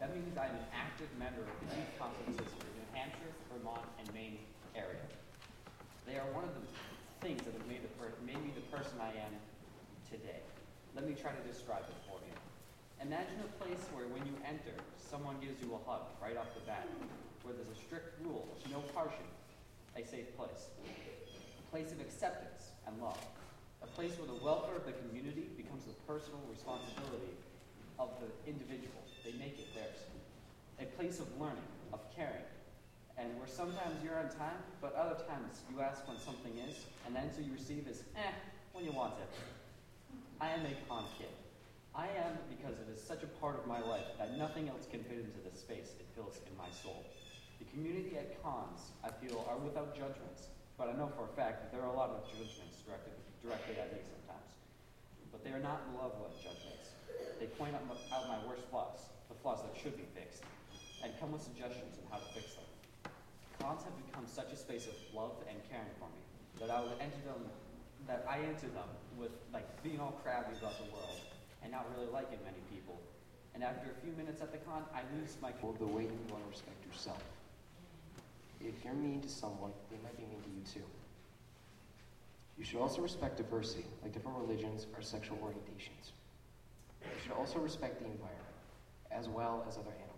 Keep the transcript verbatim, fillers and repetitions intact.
That means I'm an active member of the youth conferences for New Hampshire, Vermont, and Maine area. They are one of the things that have made, the per made me the person I am today. Let me try to describe it for you. Imagine a place where when you enter, someone gives you a hug right off the bat, where there's a strict rule, no parching, a safe place. A place of acceptance and love. A place where the welfare of the community becomes the personal responsibility of the individual. They make it theirs. A place of learning, of caring, and where sometimes you're on time, but other times you ask when something is, and the answer you receive is, eh, when you want it. I am a con kid. I am because it is such a part of my life that nothing else can fit into the space it fills in my soul. The community at cons, I feel, are without judgments, but I know for a fact that there are a lot of judgments directed, directly at me sometimes. But they are not love-led judgments. They point out my, out my worst flaws, the flaws that should be fixed, and come with suggestions on how to fix them. Cons have become such a space of love and caring for me that I would enter them, that I enter them with like being all crabby about the world and not really liking many people. And after a few minutes at the con, I lose my Well, the way you want to respect yourself. If you're mean to someone, they might be mean to you too. You should also respect diversity, like different religions or sexual orientations. You should also respect the environment, as well as other animals.